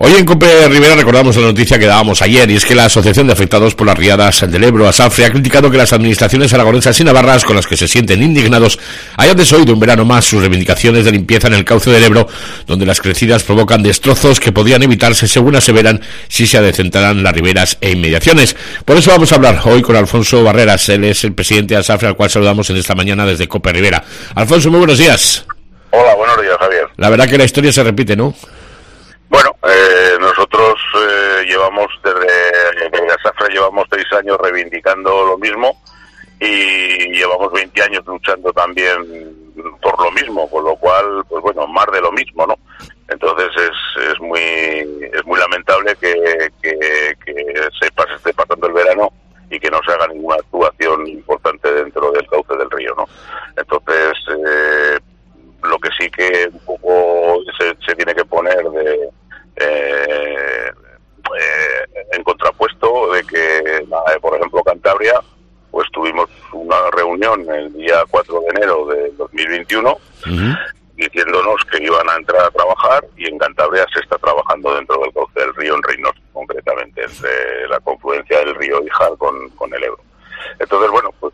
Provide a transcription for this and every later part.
Hoy en COPE Rivera recordamos la noticia que dábamos ayer, y es que la Asociación de Afectados por las Riadas del Ebro, ASAFRE, ha criticado que las administraciones aragonesas y navarras, con las que se sienten indignados, hayan desoído un verano más sus reivindicaciones de limpieza en el cauce del Ebro, donde las crecidas provocan destrozos que podrían evitarse, según aseveran, si se adecentaran las riberas e inmediaciones. Por eso vamos a hablar hoy con Alfonso Barreras. Él es el presidente de ASAFRE, al cual saludamos en esta mañana desde COPE Rivera. Alfonso, muy buenos días. Hola, buenos días, Javier. La verdad que la historia se repite, ¿no? Bueno, nosotros llevamos desde ASAFRE llevamos 6 años reivindicando lo mismo y llevamos 20 años luchando también por lo mismo, con lo cual, pues bueno, más de lo mismo, ¿no? Entonces es muy lamentable que se esté pasando el verano y que no se haga ninguna actuación importante dentro del cauce del río, ¿no? Entonces, lo que sí que un poco se tiene que poner en contrapuesto de que, por ejemplo, Cantabria, pues tuvimos una reunión el día 4 de enero de 2021 diciéndonos que iban a entrar a trabajar, y en Cantabria se está trabajando dentro del cauce del río, en Reynosa concretamente, entre la confluencia del río Ijar con el Ebro. Entonces, bueno, pues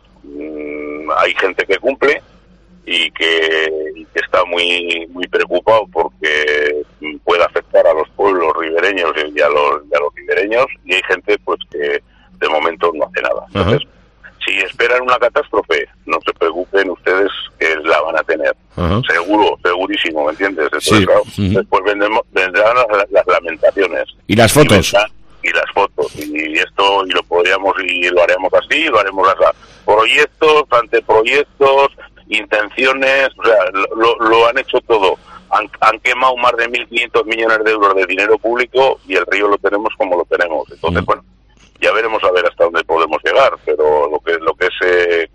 hay gente que cumple y que está muy preocupado porque puede afectar a los pueblos ribereños y a los ribereños, y hay gente pues que de momento no hace nada. Entonces, si esperan una catástrofe, no se preocupen ustedes, que la van a tener. Segurísimo, ¿me entiendes? Entonces, sí. Claro, después vendrán las lamentaciones. ¿Y las fotos? Y las fotos, y esto, y lo podríamos, y lo haremos así, lo haremos así. Proyectos, anteproyectos, intenciones, o sea, lo han hecho todo. Han quemado más de 1.500 millones de euros de dinero público y el río lo tenemos como lo tenemos. Entonces, bueno, ya veremos a ver hasta dónde podemos llegar, pero lo que es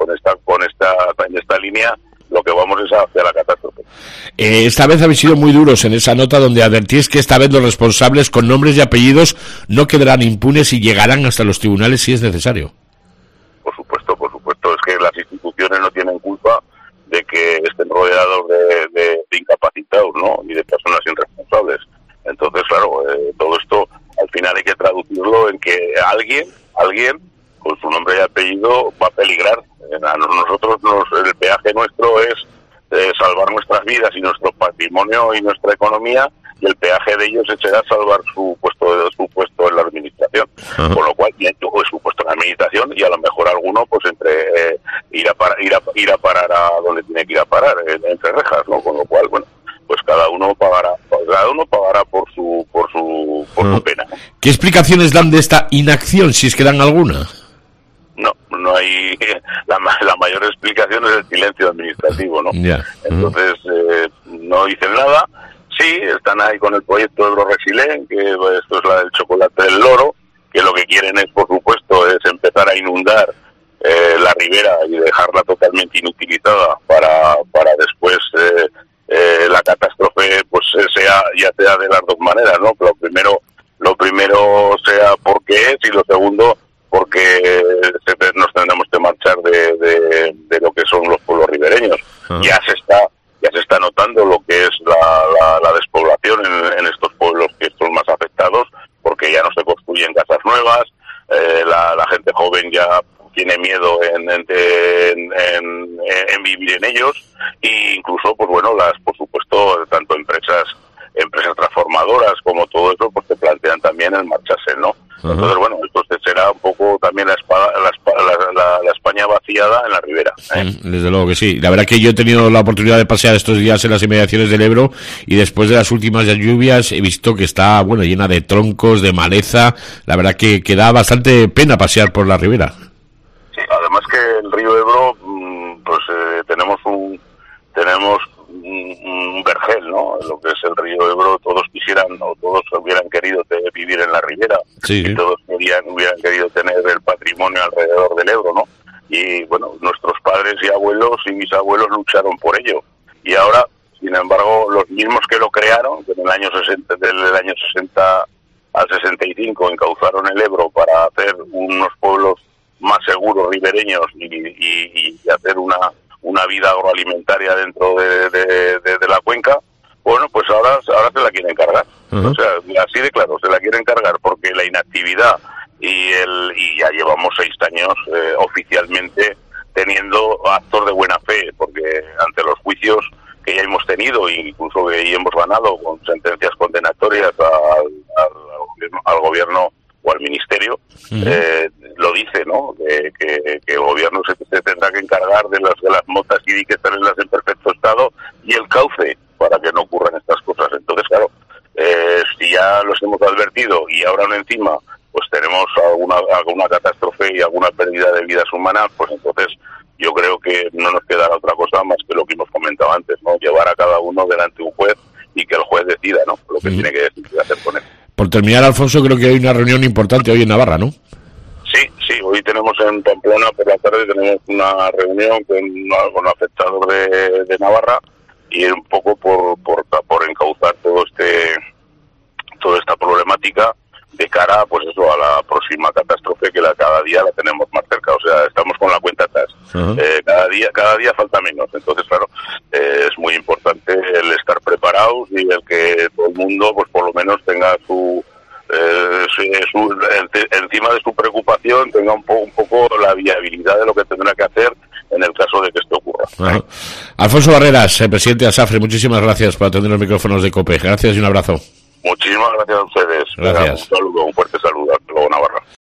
en esta línea, lo que vamos es hacia la catástrofe. Esta vez habéis sido muy duros en esa nota donde advertís que esta vez los responsables con nombres y apellidos no quedarán impunes y llegarán hasta los tribunales si es necesario. Por supuesto, es que las instituciones no tienen culpa de que estén rodeados de incapacitados, ¿no? Ni de personas irresponsables. Entonces, claro, todo esto al final hay que traducirlo en que alguien con su nombre y apellido va a peligrar. A nosotros el peaje nuestro es salvar nuestras vidas y nuestro patrimonio y nuestra economía, y el peaje de ellos será salvar su puesto en la administración. Con lo cual, su puesto en la administración, y a lo mejor alguno pues entre ir a parar a donde tiene que ir a parar, entre rejas, ¿no? Con lo cual, bueno, pues cada uno pagará por su pena. ¿Qué explicaciones dan de esta inacción, si es que dan alguna? No hay la mayor explicación es el silencio administrativo, ¿no? Yeah. Entonces no dicen nada. Sí, están ahí con el proyecto Ebro Resilient, que esto es la del chocolate del loro, que lo que quieren es, por supuesto, es empezar a inundar la ribera y dejarla totalmente inutilizada para después la catástrofe pues sea de las dos maneras, ¿no? Lo primero sea porque es, y lo segundo porque nos tendremos que marchar de lo que son los pueblos ribereños. Ya se está notando lo que es la despoblación en estos pueblos que son más afectados, porque ya no se construyen casas nuevas, la gente joven ya tiene miedo en vivir en ellos, e incluso, pues bueno, por supuesto, tanto empresas transformadoras como todo eso, pues te plantean también el marcharse, ¿no? Entonces, bueno, esto será un poco también la España vaciada en la ribera. Desde luego que sí. La verdad que yo he tenido la oportunidad de pasear estos días en las inmediaciones del Ebro, y después de las últimas lluvias he visto que está, bueno, llena de troncos, de maleza. La verdad que da bastante pena pasear por la ribera. Sí, además que el río Ebro, pues tenemos un vergel, ¿no? Lo que es el río Ebro, todos hubieran querido vivir en la ribera, sí. Y todos hubieran querido tener el patrimonio alrededor del Ebro, ¿no? Y bueno, nuestros padres y abuelos y bisabuelos lucharon por ello, y ahora, sin embargo, los mismos que lo crearon, que en el año 60, del año 60 al 65 encauzaron el Ebro para hacer unos pueblos más seguros ribereños y hacer una vida agroalimentaria dentro de la cuenca, Bueno, pues ahora se la quieren cargar. O sea, así de claro, se la quieren cargar porque la inactividad y ya llevamos 6 años oficialmente teniendo actos de buena fe, porque ante los juicios que ya hemos tenido, incluso que ya hemos ganado con sentencias condenatorias al gobierno o al ministerio, lo dice, ¿no? Que el gobierno se tendrá que encargar de las motas y que tenerlas en perfecto estado y el cauce para que no ocurran estas cosas. Entonces, claro, si ya los hemos advertido y ahora encima pues tenemos alguna catástrofe y alguna pérdida de vidas humanas, pues entonces yo creo que no nos quedará otra cosa más que lo que hemos comentado antes, ¿no? Llevar a cada uno delante de un juez y que el juez decida, ¿no? Lo que tiene que hacer con él. Por terminar, Alfonso, creo que hay una reunión importante hoy en Navarra, ¿no? Sí, hoy tenemos en Pamplona, por la tarde tenemos una reunión con afectados de Navarra y un poco por encauzar toda esta problemática de cara, pues eso, a la próxima catástrofe que cada día la tenemos más cerca. O sea, estamos con la cuenta atrás. Cada día falta menos. Entonces, claro, es muy importante el estar preparados y el que todo el mundo, pues por lo menos tenga encima de su preocupación, tenga un poco la viabilidad de lo que tendrá que hacer en el caso de que esto ocurra. Alfonso Barreras, presidente de ASAFRE, muchísimas gracias por atender los micrófonos de COPE. Gracias y un abrazo. Muchísimas gracias a ustedes. Gracias. Un saludo, un fuerte saludo. Hasta luego, Navarra.